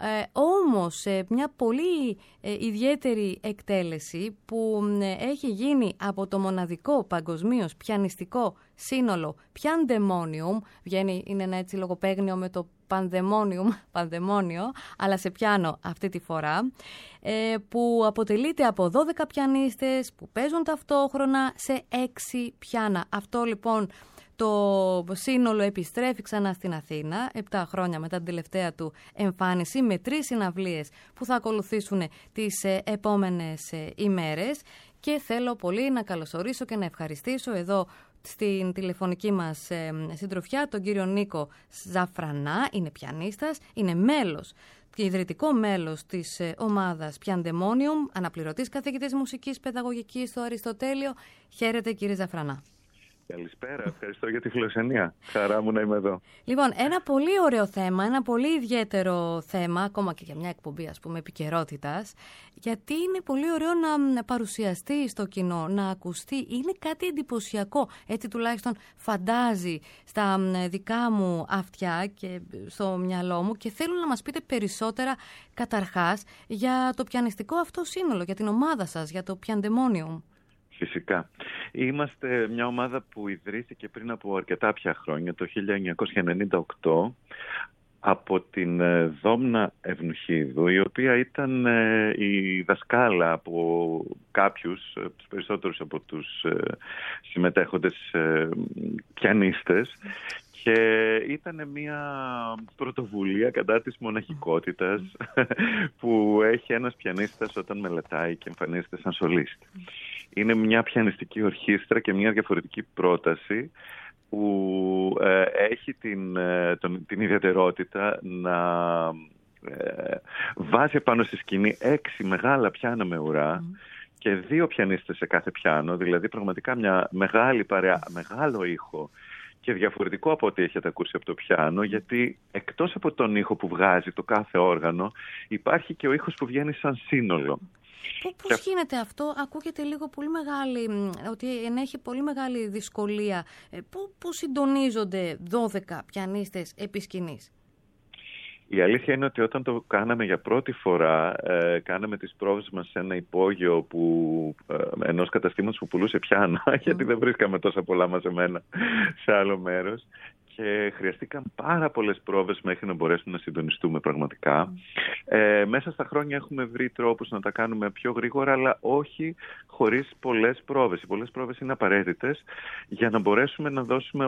όμως σε μια πολύ ιδιαίτερη εκτέλεση που έχει γίνει από το μοναδικό παγκοσμίως πιανιστικό σύνολο Pandemonium, είναι ένα έτσι λογοπαίγνιο με το πανδαιμόνιο, αλλά σε πιάνο αυτή τη φορά, που αποτελείται από 12 πιανίστες που παίζουν ταυτόχρονα σε 6 πιάνα. Αυτό λοιπόν το σύνολο επιστρέφει ξανά στην Αθήνα 7 χρόνια μετά την τελευταία του εμφάνιση, με 3 συναυλίες που θα ακολουθήσουν τις επόμενες ημέρες. Και θέλω πολύ να καλωσορίσω και να ευχαριστήσω εδώ στην τηλεφωνική μας συντροφιά τον κύριο Νίκο Ζαφρανά. Είναι πιανίστας, είναι μέλος και ιδρυτικό μέλος της ομάδας Piandemonium, αναπληρωτής καθηγητής μουσικής παιδαγωγικής στο Αριστοτέλειο. Χαίρετε κύριε Ζαφρανά. Καλησπέρα, ευχαριστώ για τη φιλοξενία. Χαρά μου να είμαι εδώ. Λοιπόν, ένα πολύ ωραίο θέμα, ένα πολύ ιδιαίτερο θέμα, ακόμα και για μια εκπομπή ας πούμε επικαιρότητας, γιατί είναι πολύ ωραίο να παρουσιαστεί στο κοινό, να ακουστεί. Είναι κάτι εντυπωσιακό, έτσι τουλάχιστον φαντάζει στα δικά μου αυτιά και στο μυαλό μου, και θέλω να μας πείτε περισσότερα καταρχάς για το πιανιστικό αυτό σύνολο, για την ομάδα σας, για το Piandemonium. Φυσικά. Είμαστε μια ομάδα που ιδρύθηκε πριν από αρκετά πια χρόνια, το 1998, από την Δόμνα Ευνουχίδου, η οποία ήταν η δασκάλα από κάποιους, τους περισσότερους από τους συμμετέχοντες πιανίστες, και ήταν μια πρωτοβουλία κατά της μοναχικότητας που έχει ένας πιανίστας όταν μελετάει και εμφανίζεται σαν σολίστ. Είναι μια πιανιστική ορχήστρα και μια διαφορετική πρόταση που έχει την ιδιαιτερότητα να βάζει πάνω στη σκηνή 6 μεγάλα πιάνα με ουρά και 2 πιανίστες σε κάθε πιάνο, δηλαδή πραγματικά μια μεγάλη παρέα, μεγάλο ήχο και διαφορετικό από ό,τι έχετε ακούσει από το πιάνο, γιατί εκτός από τον ήχο που βγάζει το κάθε όργανο, υπάρχει και ο ήχος που βγαίνει σαν σύνολο. Πώς γίνεται αυτό? Ακούγεται λίγο πολύ μεγάλη, ότι ενέχει πολύ μεγάλη δυσκολία. Πώς συντονίζονται 12 πιανίστες επί σκηνής? Η αλήθεια είναι ότι όταν το κάναμε για πρώτη φορά, κάναμε τις πρόβες μας σε ένα υπόγειο ενός καταστήματος που πουλούσε πιάνα, γιατί δεν βρίσκαμε τόσα πολλά μαζεμένα σε άλλο μέρος. Και χρειαστήκαν πάρα πολλές πρόβες μέχρι να μπορέσουμε να συντονιστούμε πραγματικά. Μέσα στα χρόνια έχουμε βρει τρόπους να τα κάνουμε πιο γρήγορα, αλλά όχι χωρίς πολλές πρόβες. Οι πολλές πρόβες είναι απαραίτητες για να μπορέσουμε να δώσουμε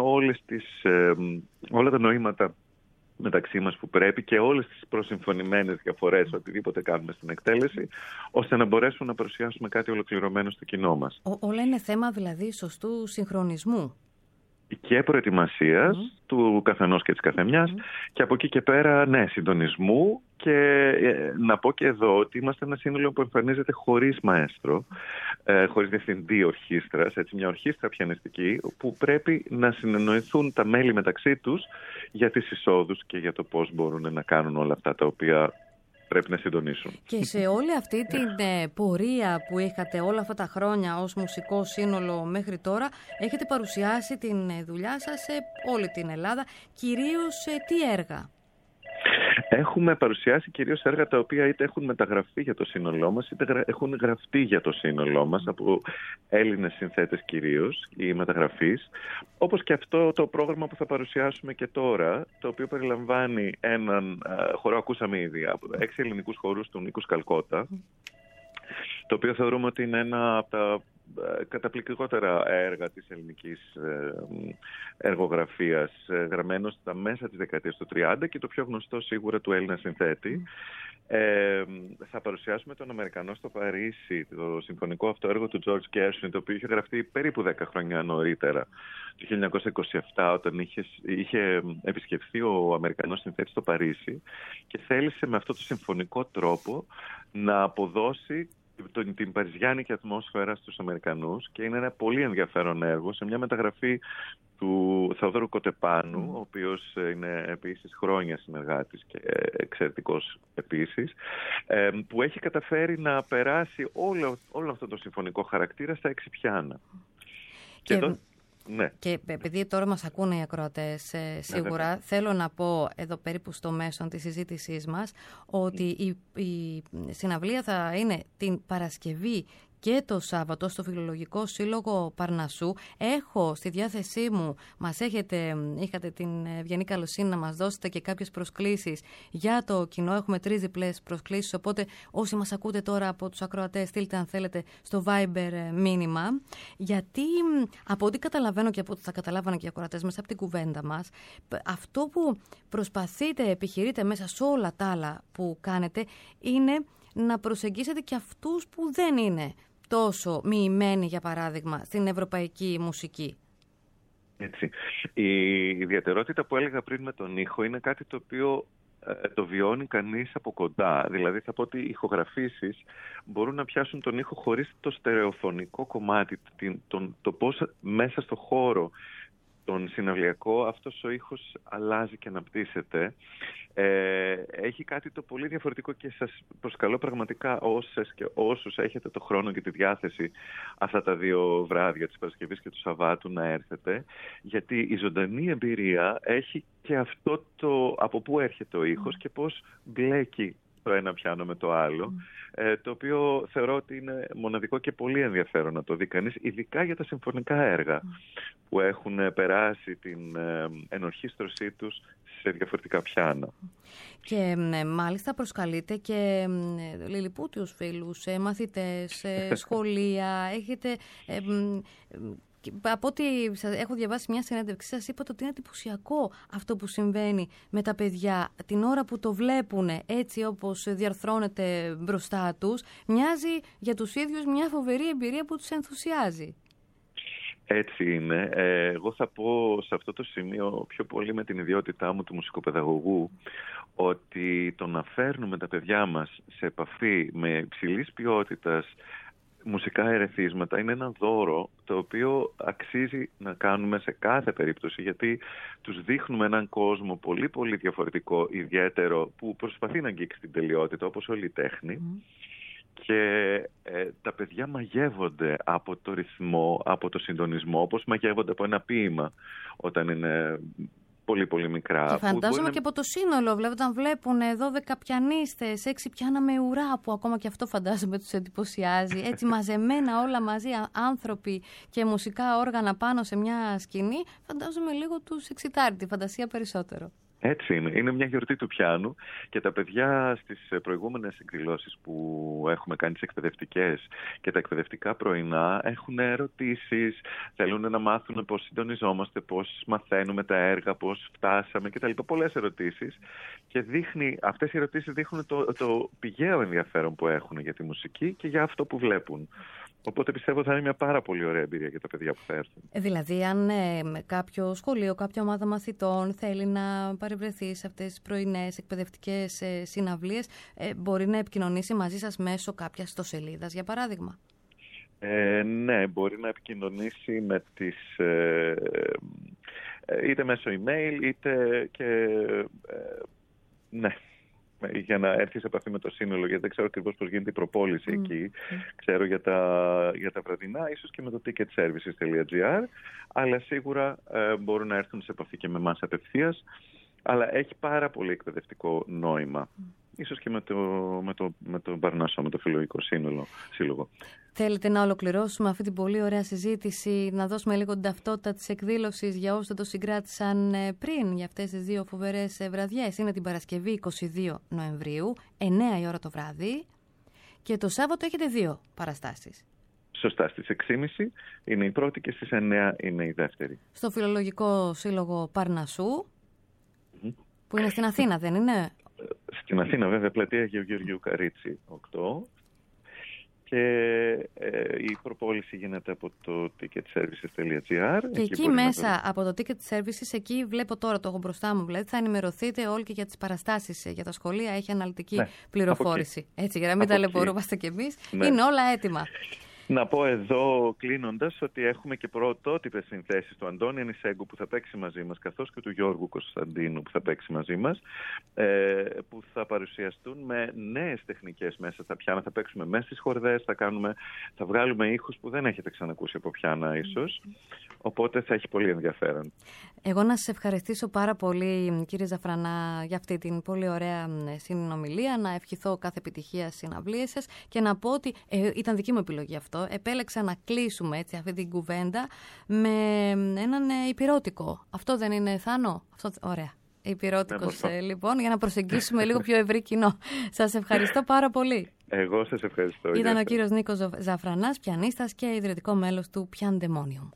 όλα τα νοήματα μεταξύ μας που πρέπει και όλες τις προσυμφωνημένες διαφορές, οτιδήποτε κάνουμε στην εκτέλεση, ώστε να μπορέσουμε να παρουσιάσουμε κάτι ολοκληρωμένο στο κοινό μας. Όλα είναι θέμα δηλαδή σωστού συγχρονισμού και προετοιμασίας του καθενός και της καθεμιάς και από εκεί και πέρα, ναι, συντονισμού, και να πω και εδώ ότι είμαστε ένα σύνολο που εμφανίζεται χωρίς μαέστρο, χωρίς διευθυντή ορχήστρας, έτσι, μια ορχήστρα πιανιστική που πρέπει να συνεννοηθούν τα μέλη μεταξύ τους για τις εισόδους και για το πώς μπορούν να κάνουν όλα αυτά τα οποία πρέπει να συντονίσουν. Και σε όλη αυτή την πορεία που είχατε όλα αυτά τα χρόνια ως μουσικό σύνολο μέχρι τώρα, έχετε παρουσιάσει την δουλειά σας σε όλη την Ελλάδα, κυρίως τι έργα? Έχουμε παρουσιάσει κυρίως έργα τα οποία είτε έχουν μεταγραφεί για το σύνολό μας, είτε έχουν γραφτεί για το σύνολό μας από Έλληνες συνθέτες κυρίως, ή μεταγραφείς. Όπως και αυτό το πρόγραμμα που θα παρουσιάσουμε και τώρα, το οποίο περιλαμβάνει έναν χορό, ακούσαμε ήδη, από 6 ελληνικούς χορούς του Νίκου Σκαλκότα, το οποίο θεωρούμε ότι είναι ένα από τα καταπληκτικότερα έργα της ελληνικής εργογραφίας, γραμμένο στα μέσα της δεκαετίας του 30 και το πιο γνωστό σίγουρα του Έλληνα συνθέτη. Θα παρουσιάσουμε τον Αμερικανό στο Παρίσι, το συμφωνικό αυτό έργο του George Gershwin, το οποίο είχε γραφτεί περίπου 10 χρόνια νωρίτερα, το 1927, όταν είχε επισκεφθεί ο Αμερικανός συνθέτης στο Παρίσι και θέλησε με αυτό το συμφωνικό τρόπο να αποδώσει την παριζιάνικη ατμόσφαιρα στους Αμερικανούς, και είναι ένα πολύ ενδιαφέρον έργο σε μια μεταγραφή του Θεοδόρου Κοτεπάνου, ο οποίος είναι επίσης χρόνια συνεργάτης και εξαιρετικός επίσης, που έχει καταφέρει να περάσει όλο αυτό το συμφωνικό χαρακτήρα στα 6 πιάνα. Ναι. Και επειδή τώρα μας ακούνε οι ακροατές σίγουρα, θέλω να πω εδώ περίπου στο μέσον της συζήτησής μας ότι η συναυλία θα είναι την Παρασκευή και το Σάββατο στο Φιλολογικό Σύλλογο Παρνασσού. Έχω στη διάθεσή μου, είχατε την ευγενή καλοσύνη να μας δώσετε και κάποιες προσκλήσεις για το κοινό. Έχουμε 3 διπλές προσκλήσεις, οπότε όσοι μας ακούτε τώρα από τους ακροατές, στείλτε αν θέλετε στο Viber μήνυμα. Γιατί από ό,τι καταλαβαίνω και από ό,τι θα καταλάβανε και οι ακροατές μέσα από την κουβέντα μας, αυτό που προσπαθείτε, επιχειρείτε μέσα σε όλα τα άλλα που κάνετε, είναι να προσεγγίσετε και αυτούς που δεν είναι τόσο μοιημένοι, για παράδειγμα, στην ευρωπαϊκή μουσική. Έτσι. Η ιδιαιτερότητα που έλεγα πριν με τον ήχο είναι κάτι το οποίο το βιώνει κανείς από κοντά. Δηλαδή θα πω ότι οι ηχογραφήσεις μπορούν να πιάσουν τον ήχο χωρίς το στερεοφωνικό κομμάτι, το πώς μέσα στο χώρο τον συναυλιακό αυτός ο ήχος αλλάζει και αναπτύσσεται. Έχει κάτι το πολύ διαφορετικό και σας προσκαλώ πραγματικά όσες και όσους έχετε το χρόνο και τη διάθεση αυτά τα 2 βράδια της Παρασκευής και του Σαββάτου να έρθετε, γιατί η ζωντανή εμπειρία έχει και αυτό το από πού έρχεται ο ήχος και πώς μπλέκει το ένα πιάνο με το άλλο, το οποίο θεωρώ ότι είναι μοναδικό και πολύ ενδιαφέρον να το δει κανείς, ειδικά για τα συμφωνικά έργα που έχουν περάσει την ενορχήστρωσή τους σε διαφορετικά πιάνα. Και μάλιστα προσκαλείτε και λιλιπούτιους φίλους, μαθητές, σχολεία, έχετε... Από ό,τι έχω διαβάσει μια συνέντευξη, σας είπατε ότι είναι εντυπωσιακό αυτό που συμβαίνει με τα παιδιά. Την ώρα που το βλέπουν έτσι όπως διαρθρώνεται μπροστά τους, μοιάζει για τους ίδιους μια φοβερή εμπειρία που τους ενθουσιάζει. Έτσι είναι. Εγώ θα πω σε αυτό το σημείο πιο πολύ με την ιδιότητά μου του μουσικοπαιδαγωγού ότι το να φέρνουμε τα παιδιά μας σε επαφή με υψηλής ποιότητας μουσικά ερεθίσματα είναι ένα δώρο το οποίο αξίζει να κάνουμε σε κάθε περίπτωση, γιατί τους δείχνουμε έναν κόσμο πολύ πολύ διαφορετικό, ιδιαίτερο, που προσπαθεί να αγγίξει την τελειότητα όπως όλη η τέχνη. Και τα παιδιά μαγεύονται από το ρυθμό, από το συντονισμό, όπως μαγεύονται από ένα ποίημα όταν είναι πολύ πολύ μικρά. Και φαντάζομαι και από το σύνολο, όταν βλέπουν 12 πιανίστες, 6 πιάνα με ουρά, που ακόμα και αυτό φαντάζομαι τους εντυπωσιάζει. Έτσι μαζεμένα όλα μαζί, άνθρωποι και μουσικά όργανα πάνω σε μια σκηνή, φαντάζομαι λίγο τους εξητάρει τη φαντασία περισσότερο. Έτσι είναι. Είναι μια γιορτή του πιάνου και τα παιδιά στις προηγούμενες εκδηλώσεις που έχουμε κάνει, τις εκπαιδευτικές και τα εκπαιδευτικά πρωινά, έχουν ερωτήσεις, θέλουν να μάθουν πώς συντονιζόμαστε, πώς μαθαίνουμε τα έργα, πώς φτάσαμε κτλ. Πολλές ερωτήσεις, και αυτές οι ερωτήσεις δείχνουν το πηγαίο ενδιαφέρον που έχουν για τη μουσική και για αυτό που βλέπουν. Οπότε πιστεύω θα είναι μια πάρα πολύ ωραία εμπειρία για τα παιδιά που θα έρθουν. Δηλαδή, αν κάποιο σχολείο, κάποια ομάδα μαθητών θέλει να παρευρεθεί σε αυτές τις πρωινές εκπαιδευτικές συναυλίες, μπορεί να επικοινωνήσει μαζί σας μέσω κάποιας ιστοσελίδας, για παράδειγμα. Ναι, μπορεί να επικοινωνήσει με είτε μέσω email, είτε και... ναι. Για να έρθει σε επαφή με το σύνολο, γιατί δεν ξέρω ακριβώς πώς γίνεται η προπόληση εκεί. Ξέρω για τα βραδινά, ίσως και με το ticketservices.gr, αλλά σίγουρα μπορούν να έρθουν σε επαφή και με εμάς απευθείας. Αλλά έχει πάρα πολύ εκπαιδευτικό νόημα. Ίσως και με το Παρνασσό, με το Φιλολογικό Σύλλογο. Θέλετε να ολοκληρώσουμε αυτή την πολύ ωραία συζήτηση, να δώσουμε λίγο την ταυτότητα της εκδήλωσης για όσους δεν το συγκράτησαν πριν, για αυτές τις 2 φοβερές βραδιές. Είναι την Παρασκευή 22 Νοεμβρίου, 9 η ώρα το βράδυ, και το Σάββατο έχετε 2 παραστάσεις. Σωστά, στις 6.30 είναι η πρώτη και στις 9 είναι η δεύτερη. Στο Φιλολογικό Σύλλογο Παρνασσού, που είναι στην Αθήνα, δεν είναι? Στην Αθήνα, βέβαια, πλατεία Γεωργίου Καρίτσι 8. Και η προπόληση γίνεται από το ticketservices.gr. Και εκεί μέσα από το Ticket Services, εκεί βλέπω τώρα, το έχω μπροστά μου, δηλαδή θα ενημερωθείτε όλοι και για τις παραστάσεις, για τα σχολεία, έχει αναλυτική πληροφόρηση. Έτσι, για να μην ταλαιπωρούμαστε κι εμείς. Ναι. Είναι όλα έτοιμα. Να πω εδώ κλείνοντας ότι έχουμε και πρωτότυπες συνθέσεις του Αντώνη Ανισέγκου που θα παίξει μαζί μας, καθώς και του Γιώργου Κωνσταντίνου που θα παίξει μαζί μας, που θα παρουσιαστούν με νέες τεχνικές μέσα στα πιάνα. Θα παίξουμε μέσα στις χορδές, θα βγάλουμε ήχους που δεν έχετε ξανακούσει από πιάνα ίσως, οπότε θα έχει πολύ ενδιαφέρον. Εγώ να σας ευχαριστήσω πάρα πολύ, κύριε Ζαφρανά, για αυτή την πολύ ωραία συνομιλία, να ευχηθώ κάθε επιτυχία στις συναυλίες σας και να πω ότι ήταν δική μου επιλογή αυτό. Επέλεξα να κλείσουμε έτσι αυτή την κουβέντα με έναν υπηρώτικο. Αυτό δεν είναι, Θάνο? Αυτό, ωραία. Υπηρώτικος, λοιπόν, για να προσεγγίσουμε λίγο πιο ευρύ κοινό. Σας ευχαριστώ πάρα πολύ. Εγώ σας ευχαριστώ. Ήταν ο κύριος Νίκος Ζαφρανάς, πιανίστας και ιδρυτικό μέλος του Piandemonium.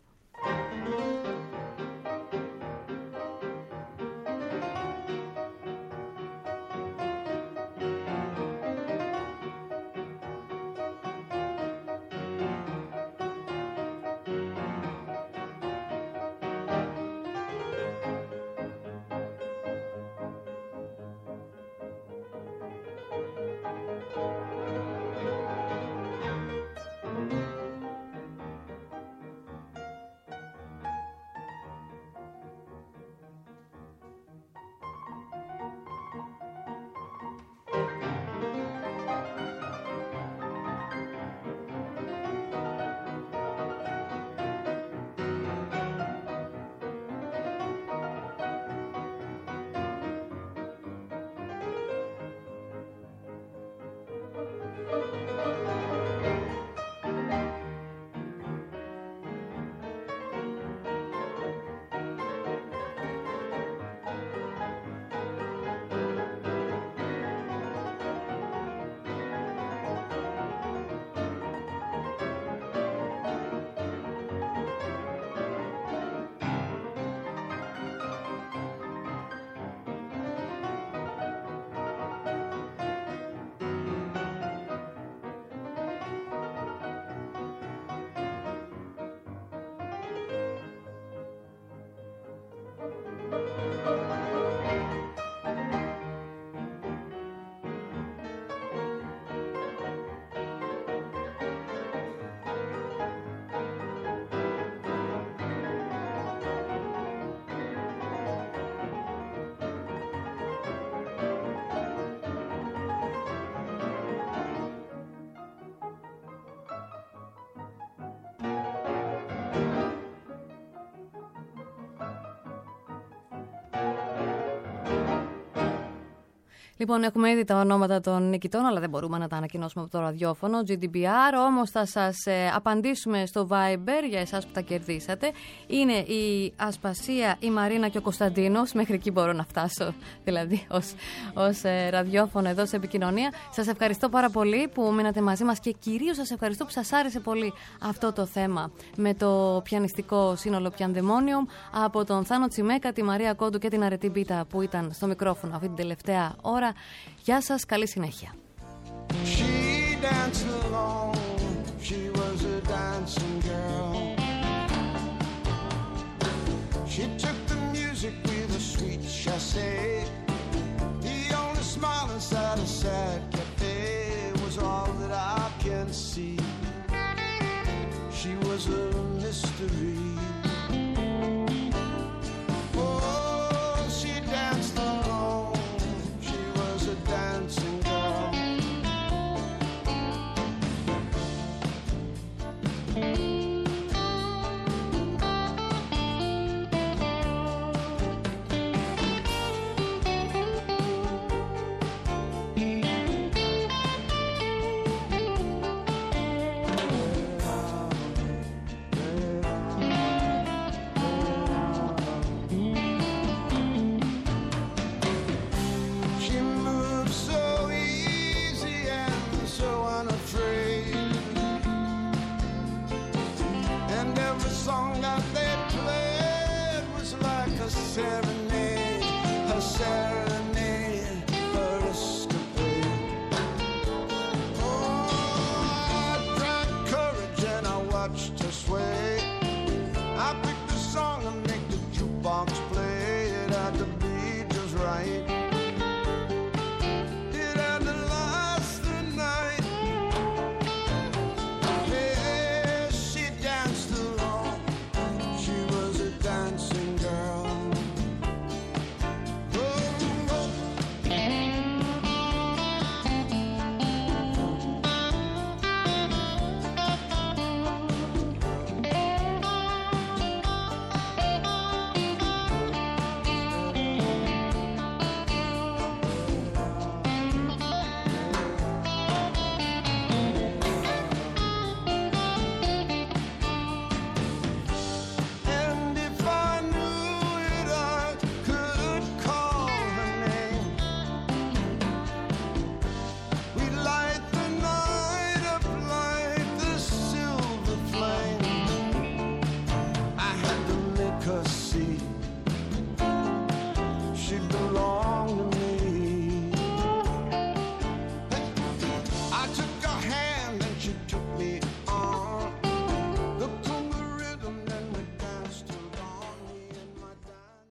Λοιπόν, έχουμε ήδη τα ονόματα των νικητών, αλλά δεν μπορούμε να τα ανακοινώσουμε από το ραδιόφωνο. GDPR, όμως θα σας απαντήσουμε στο Viber για εσάς που τα κερδίσατε. Είναι η Ασπασία, η Μαρίνα και ο Κωνσταντίνος. Μέχρι εκεί μπορώ να φτάσω, δηλαδή ως ραδιόφωνο εδώ σε επικοινωνία. Σας ευχαριστώ πάρα πολύ που μείνατε μαζί μας και κυρίως σας ευχαριστώ που σας άρεσε πολύ αυτό το θέμα με το πιανιστικό σύνολο Pandemonium από τον Θάνο Τσιμέκα, τη Μαρία Κόντου και την Αρετή Μπίτα που ήταν στο μικρόφωνο αυτή την τελευταία ώρα. Γεια σας, καλή συνέχεια. She danced alone, she was a dancing girl. She took the music with a sweet chassé. The only smile inside a sad cafe was all that I can see. She was a mystery. Oh, she danced alone, she was a dancing girl. Swear